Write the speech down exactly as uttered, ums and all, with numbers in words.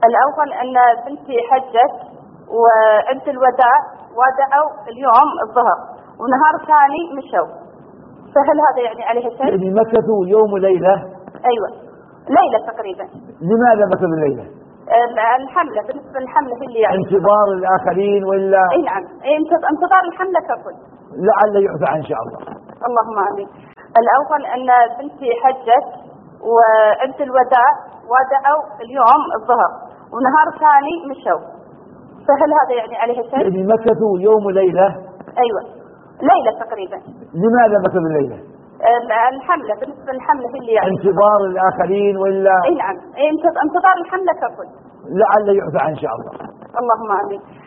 الأول أن بنتي حجت وعند الوداع ودعوا اليوم الظهر ونهار ثاني مشوا، فهل هذا يعني عليه شيء؟ يعني مكثوا يوم وليلة؟ أيوة ليلة تقريبا. لماذا مكثوا الليلة؟ الحملة، بالنسبة للحملة هي اللي يعني انتظار الآخرين ولا؟ أي نعم انتظار الحملة ككل. لعل يعفى إن شاء الله. اللهم آمين. الأول أن بنتي حجت وعند الوداع ودعوا اليوم الظهر ونهار ثاني مشوا، فهل هذا يعني عليه شيء؟ يعني مكثوا يوم وليلة؟ أيوة ليلة تقريبا. لماذا مكثوا الليلة؟ الحملة، بالنسبة للحملة هي اللي يعني انتظار الآخرين ولا؟ أي نعم انتظار الحملة ككل. لعل يعفى إن شاء الله. اللهم آمين.